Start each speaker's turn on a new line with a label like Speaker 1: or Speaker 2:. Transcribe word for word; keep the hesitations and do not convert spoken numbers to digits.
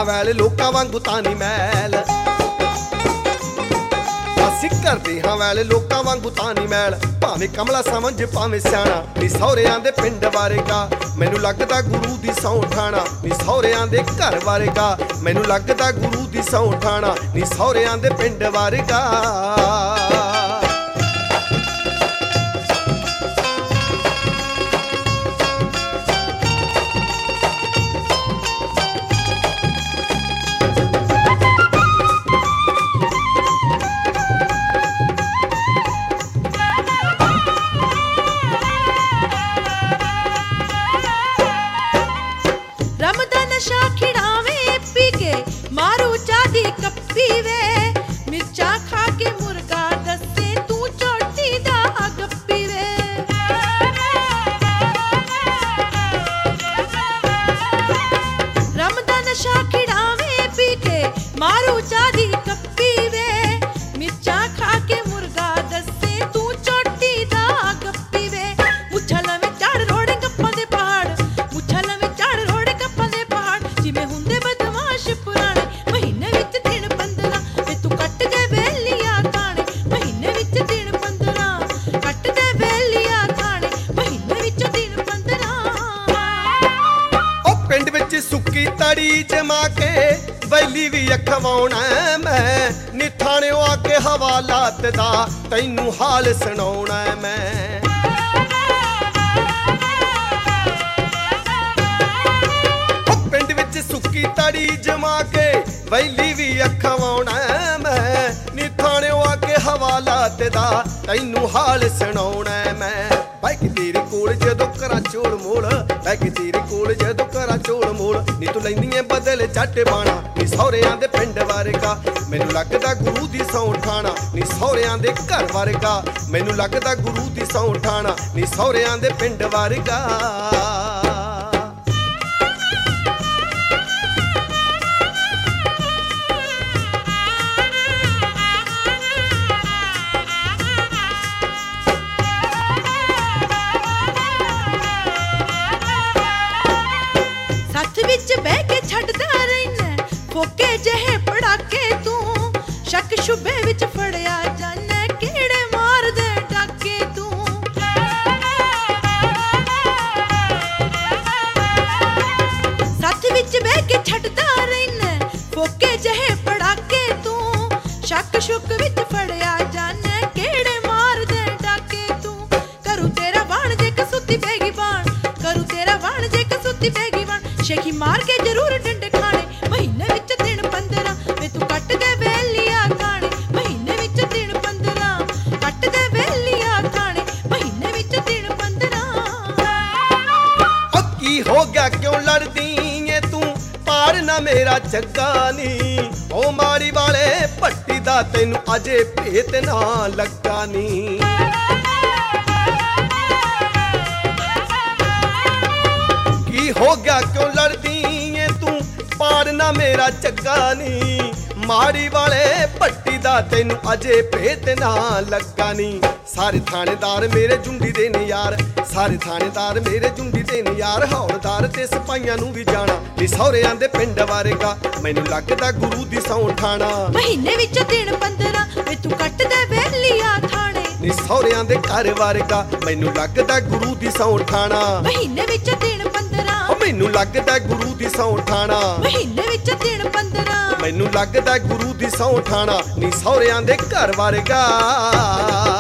Speaker 1: ਹਾਂ ਵੈਲ ਲੋਕਾਂ ਵਾਂਗੂ ਤਾਂ ਨੀ ਮੈਲ ਅਸੀਂ ਕਰਦੇ ਹਾਂ ਵੈਲ ਲੋਕਾਂ ਵਾਂਗੂ ਤਾਂ ਨੀ ਮੈਲ ਭਾਵੇਂ ਕਮਲਾ ਸਮਝ ਭਾਵੇਂ ਸਿਆਣਾ ਨੀ ਸਹੁਰਿਆਂ ਦੇ ਪਿੰਡ ਵਾਰੇਗਾ ਮੈਨੂੰ ਲੱਗਦਾ ਗੁਰੂ ਦੀ ਸਹੁੰ ਠਾਣਾ ਨੀ ਸਹੁਰਿਆਂ ਦੇ ਘਰ ਵਾਰੇਗਾ ਮੈਨੂੰ ਲੱਗਦਾ ਗੁਰੂ ਦੀ ਸਹੁੰ ਠਾਣਾ ਨੀ ਸਹੁਰਿਆਂ ਦੇ ਪਿੰਡ ਵਾਰੇਗਾ
Speaker 2: नशा खिड़ावे पी के मारू चादी कप्पी वे मिर्चा खा के मुर्गा दसे तू चोटी दा गप्पी वे रमदा नशा खिड़ावे पी के मारू चादी कप्पी वे मिर्चा खा के मुर्गा दसे तू चोटी दा गप्पी वे मुछल में चढ़ रोड़े गप्पां दे पहाड़ मुछल में चढ़ रोड़े गप्पां दे जिवें हुंदे बदमाश पुराने महीने विच दिन पंद्रह वे तू कट दे वेलिया खाने महीने विच दिन पंद्रह कट दे वेलिया खाने महीने विच दिन पंद्रह
Speaker 1: ओ पिंड विच सुक्की तड़ी जमा के वैली भी अखवाउणा मैं नी थाणिओ आके हवालात दा तैनू हाल सुणाउणा मैं सुक्की तड़ी जमा के वैली भी अखवाउणा मैं नी थाणिओ आके हवालात दा तैनू हाल सुणाउणा मैं बैग तेरे कोल जदों करा चोल मोल बैग तेरे कोल जदों करा चोल मोल नी तू लैंदी बदल झट बाणा नी सहुरियां दे पिंड वारगा मैनू लगदा गुरू दी सहुं ठाणा नी सहुरियां दे घर वारगा मैनू लगदा गुरू दी सहुं ठाणा नी सहुरियां दे पिंड वारगा
Speaker 2: विच बह के छड्डदा रहिना फोके जहे पड़ाके तू शक शुबे विच फड़िया जाने किहड़े मार दे डाके तू सत्थ विच बह के छड्डदा रहिना फोके जहे पड़ाके तू शक शुक विच फड़िया जाने किहड़े मार दे डाके तू करू तेरा बाण जे कसूती पैगी बाण करू तेरा बाण जे कसूती पैगी बाण शेखी मार के जरूर डंडे खाने महीने विच दिन पंद्रह वे तू कट दे वेलिया खाने महीने विच दिन पंद्रह कट दे वेलिया खाने महीने विच दिन पंद्रह
Speaker 1: ओ की हो गया क्यों लड़दी ऐ तू पार ना मेरा जग्गा नी ओ मारी वाले पट्टी दा तैनू अजे भेत ना लगा नी हो गया क्यों लड़दी ऐ तू पार ना मेरा जग्गा नी माड़ी वाले पट्टी दा तैनू अजे भेत ना लगा नी सारे थानेदार मेरे जुंडी दे ने यार सारे थानेदार मेरे जुंडी दे ने यार हौलदार ते सिपाहियां नू भी जाना नी सहुरियां दे पिंड वारेगा मैनू लगदा गुरू दी सहुं ठाणा
Speaker 2: महीने विच दिन पंद्रह वे तू कट दे वेलिया खाने
Speaker 1: नी सहुरियां दे घर वारेगा मैनू लगदा गुरू दी सहुं ठाणा
Speaker 2: महीने विच दिन पंद्रह
Speaker 1: मैनू लगदा गुरू दी सहुं ठाणा
Speaker 2: महीने विच दिन पंद्रह
Speaker 1: मैनू लगदा गुरू दी सहुं ठाणा नी सहुरियां दे घर वारेगा।